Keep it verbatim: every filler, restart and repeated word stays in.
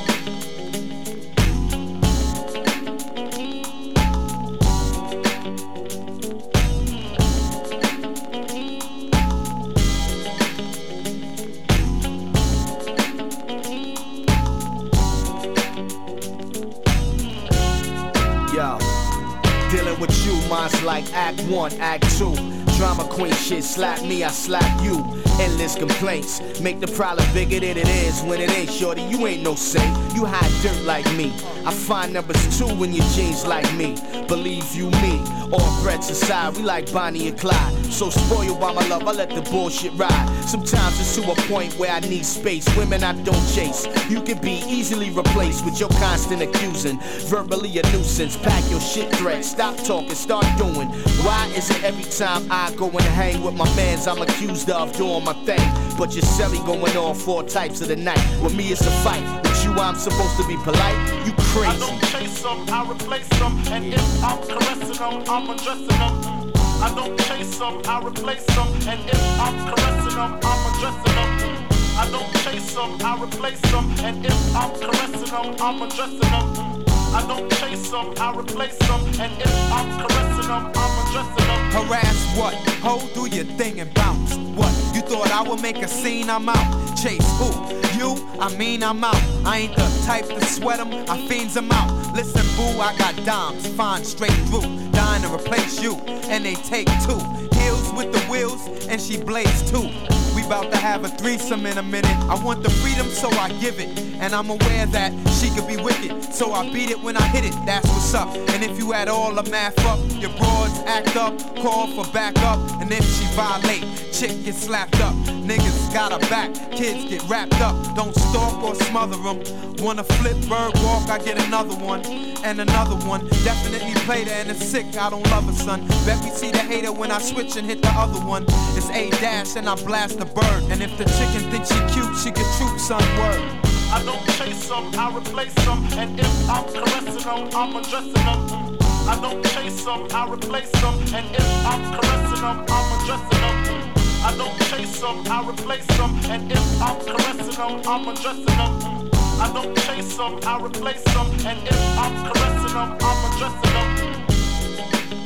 Yo, dealing with you, mine's like act one, act two. Drama queen shit, slap me, I slap you. Endless complaints, make the problem bigger than it is when it ain't, shorty, you ain't no saint. You hide dirt like me, I find numbers two in your jeans like me. Believe you me, all threats aside, we like Bonnie and Clyde. So spoiled by my love, I let the bullshit ride. Sometimes it's to a point where I need space. Women I don't chase, you can be easily replaced with your constant accusing. Verbally a nuisance, pack your shit threat. Stop talking, start doing. Why is it every time I go and hang with my mans I'm accused of doing my thing? But you're silly going on four types of the night. With me it's a fight, with you I'm supposed to be polite. You crazy. I don't chase them, I replace them. And if I'm caressing them, I'm undressing them. I don't chase them, I replace them. And if I'm caressing them, I'm undressing them. I don't chase them, I replace them. And if I'm caressing them, I'm undressing them. I don't chase them, I replace them. And if I'm caressing them, I'm undressing them. Harass what? Ho, do your thing and bounce. What? You thought I would make a scene? I'm out. Chase who? You? I mean I'm out. I ain't the type to sweat them, I fiends them out. Listen boo, I got dimes, fine straight through. Dying to replace you, and they take two. Heels with the wheels, and she blades too. We bout to have a threesome in a minute. I want the freedom, so I give it. And I'm aware that she could be wicked, so I beat it when I hit it, that's what's up. And if you add all the math up, your broads act up, call for backup. And if she violate, chick get slapped up. Niggas got her back, kids get wrapped up. Don't stalk or smother them. Wanna flip bird walk, I get another one. And another one, definitely played her and it's sick, I don't love her son. Bet we see the hater when I switch and hit the other one. It's A dash and I blast the bird. And if the chicken thinks she cute, she get troop son word. I don't chase them, I replace them. And if I'm caressing them, I'm undressing them. I don't chase them, I replace them. And if I'm caressing them, I'm undressing them. I don't chase them, I replace them. And if I'm caressing them, I'm undressing them. I don't chase them, I replace them. And if I'm caressing them, I'm undressing them.